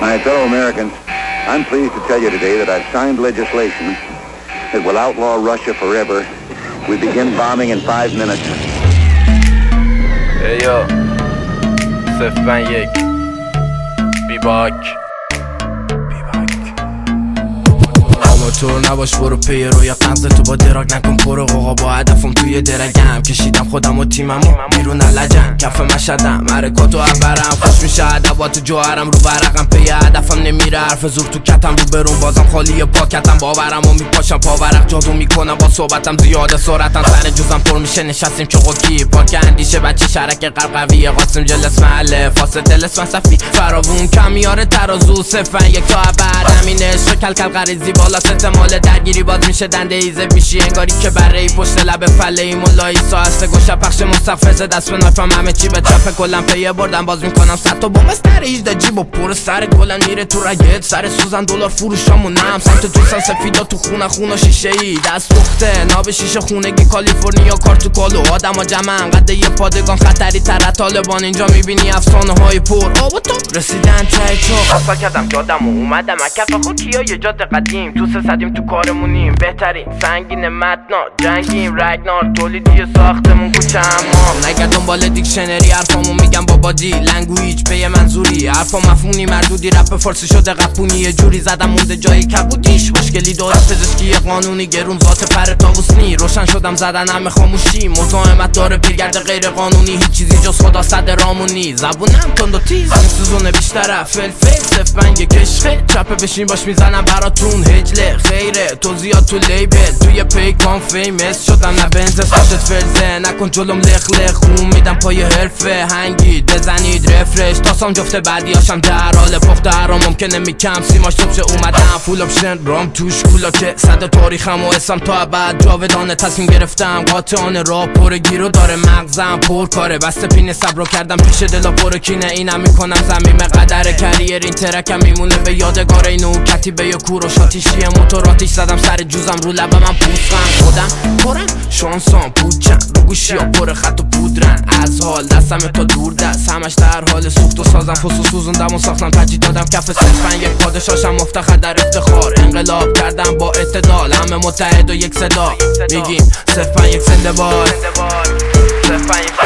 My fellow Americans, I'm pleased to tell you today that I've signed legislation that will outlaw Russia forever. We begin bombing in 5 minutes. Hey yo, 051 Be back. تو نباش برو پی رویا قبض تو با دراگ نکن پرو قوقا با هدفم توی درگم کشیدم خودم و تیممو بیرون لجم کف مشدم حرکاتو عبرم خوش میشه ادبات جوهرم رو برقم پی هدفم نمیره حرف زور تو کتم رو برون بازم خالی پاکتم باورم و میپاشم پاورق جادو میکنم با صحبتم زیاده سرعتم سر جوزم پر میشه نشستیم چقوکی پارک اندیشه بچه شرک قرقویه قاسم جلس محله فاسد دلس من صفی فراوون کمیاره ترازو صفن یک تا بعد همین عشق کلکل غریزی بالا احتمال درگیری باز میشه دنده ایزه میشی انگاری که بره ای پشت لب فله ای مولایی ساعت گوشه پخش مستقفز دست به نایفم همه چی به چپه کلم پیه بردم باز میکنم صد تا بوم استر 18 جیب و پر سر گلم میره تو رگت سر سوزن دلار فروشامونم سمت دوستان سفیدا تو خونه شیشه ای دست پخته ناب شیشه خونگی کالیفرنیا کار تو کالو آدم و جمعن قد یه پادگان خطری تر طالبان اینجا میبینی افسانه های پر آب و تاب رسیدن تای تو خسا کردم جادم و اومدم اکف خود کیا یه جاد قدیم تو سدیم تو کارمونیم بهترین سنگین متنا جنگیم رگنار تولیدی ساختمون کوچه اما نگه دنبال دیکشنری حرفامو میگم با بادی لنگویج پی منظوری حرفا مفهومی مردودی رپ فارسی شده قپونی یه جوری زدم مونده جای کبودیش مشکلی داره پزشکی قانونی گرون ذات پر تابوسنی روشن شدم زدن همه خاموشی مزاحمت داره پیرگرد غیر قانونی هیچ چیزی جز خدا صد رامونی زبونم تند و تیز سوزونه بیشتره فلفل صفنگ کشخه چپه بشین باش میزنم براتون هجله خیره توضیحات تو لیبل توی پیکان فیمس شدم نه بنز ساشت فرزه نکن جلوم لخ خون میدم پای حرفه هنگید بزنید رفرش تاسام جفته بعدیاشم در حال پخته هرام ممکنه میکم سیماش صبح اومدم فول اپشن رام توش کولا که صد تاریخم و اسم تا ابد جاودانه تصمیم گرفتم قاطعانه را پر گیرو داره مغزم پر کاره بسته پینه صبرو کردم پیش دلا پر کینه اینم میکنم زمین قدر کریر این ترکم میمونه به یادگار اینو کتیبه یا کوروش آتیشیه موتور آتیش زدم سر جوزم رو لبم من پوستم خودم پرم شانسان پوچم رو گوشی ها پر خط و پودرن از حال دستم تا دور دست همش در حال سوخت و سازم فسو سوزوندم و ساختم تجدید دادم کف صفن یک پادشاشم مفتخر در افتخار انقلاب کردم با اعتدال همه متحد و یک صدا میگیم صفن یک زنده باد صفن یک